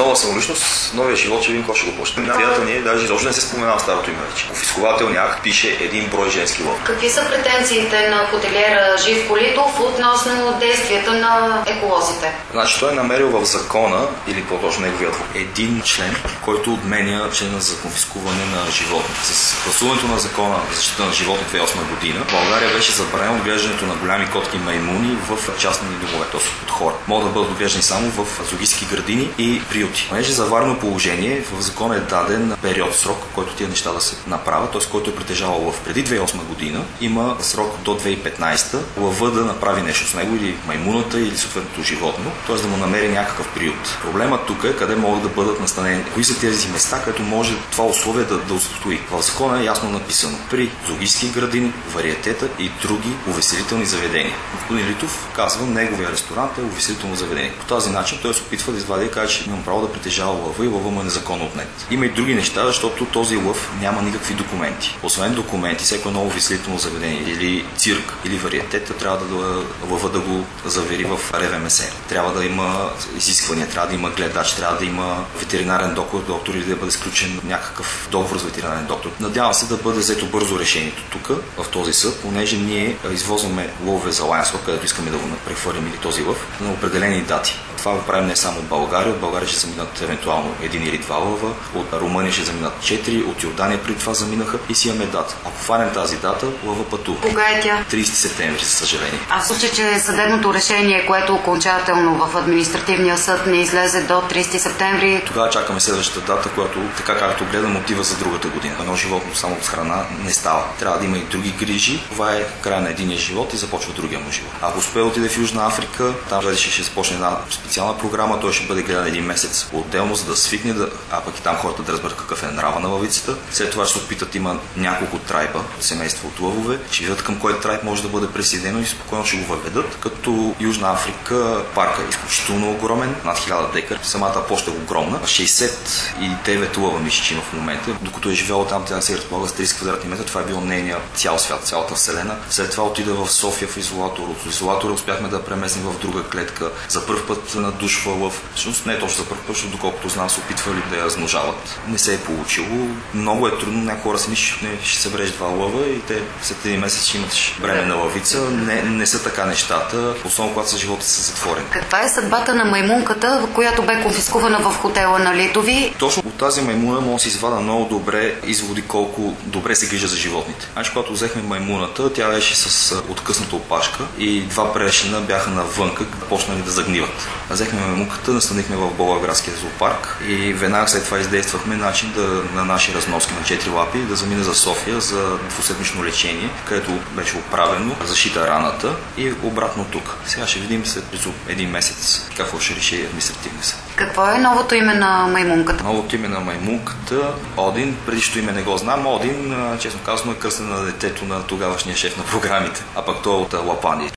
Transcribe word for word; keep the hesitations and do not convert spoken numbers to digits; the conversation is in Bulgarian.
нова самоличност, новия живот, ще видим какво ще го почне. Идеята ни е, даже изобщо не се споменава старото име вече. Конфискувателния акт пише един брой женски лов. Какви са претенциите на хотелиера Живко Литов относно действията на еколозите? Значи той е намерил в закона, или по-точно неговия адвокат, един член, който отменя члена за конфискуване на животни. С гласуването на закона за защита на животни две хиляди и осма година, в България беше забранено отглеждането на голями котки маймуни в частни домове, т.е. от хора. Могат да бъдат отглеждани само в зоологически градини и приюти. Понеже за аварийно положение в закона е даден период, срок, който тия неща да се направят, т.е. който е притежавал лъв преди две хиляди и осма година, има срок до две хиляди и петнадесета лъва да направи нещо с него, или маймуната, или съответното животно, т.е. да му намери някакъв приют. Проблемът тук е къде могат да бъдат настанени. Кои са тези места, където може това условие да, да устои. В закона е ясно написано: при зоологически градини, вариетета и други увеселителни заведения. Господин Литов казва, неговия ресторант е увеселително заведение. По този начин той се опитва да извади и каже, че имам право да притежава лъва и лъва му е незаконно отнет. Има и други неща, защото този лъв няма никакви документи. Освен документи, всяко едно увеселително заведение или цирк или вариетета трябва да лъва да го завери в РВМС. Трябва да има изисквания, трябва да има гледач, трябва да има ветеринарен доктор, доктор или да бъде сключен някакъв договор с ветеринарен доктор. Надявам се да бъде взето бързо решението тук, в този съд, понеже ние извозваме ловове за лайнс лъв, където искаме да го прехвърлим или този лъв на определени дати. Това го правим не само от България. От България ще заминат евентуално един или два лъва, от Румъния ще заминат четири, от Йордания преди това заминаха и си имаме дата. Ако хванем тази дата, лъва пътува. Кога е тя? тридесети септември, за съжаление. А в случай, че съдебното решение, което окончателно в административния съд не излезе до тридесети септември, тогава чакаме следващата дата, която, така както гледам, отива за другата година. Едно животно само от храна не става. Трябва да има и други грижи. Това е края на единия живот и започва другия му живот. Ако успее да отиде в Южна Африка, там ще, ще започне една специална програма, той ще бъде гледан един месец отделно, за да свикне, да, а пък и там хората да разберат какъв е нрава на лъвицата. След това ще се опитат, има няколко трайба, семейства от лъвове, ще видят към кой трайб може да бъде присъединено и спокойно ще го въведат. Като Южна Африка парка е изключително огромен, над хиляда декар, самата площ е огромна, шейсет и девет лъва мишичи в момента, докато е живяло там, тя се разполага с тридесет квадратни метра, това е било нейния цял свят, цялата вселена. След това отида в София в изолатор. От изолатора успяхме да преместим в друга клетка. За първ път надушва лъв. Всъщност не е точно за първ път, защото доколкото знам, се опитвали да я размножават. Не се е получило. Много е трудно, някои хора си мислят, не ще събереш два лъва и те след един месец ще имат бременна лъвица. Не, не са така нещата, особено когато са живота са затворени. Каква е съдбата на маймунката, която бе конфискувана в хотела на Литови? Точно от тази маймуна може да се извада много добре изводи колко добре се грижа за животните. Значи, когато взехме маймуната, тя беше с откъсната опашка и два прешлина бяха навънка, почнали да загниват. Взехме маймунката, настанихме в Болградския зоопарк и веднага след това издействахме начин да, на наши разноски на четири лапи да замине за София за двуседмично лечение, където беше оправено, защита раната и обратно тук. Сега ще видим след един месец какво ще реши административния съд. Какво е новото име на маймунката? Новото име на маймунката Один, предишното име не го знам. Один, честно казано, е кръстен на детето на тогавашния шеф на програмите, а пък той е от Лапания.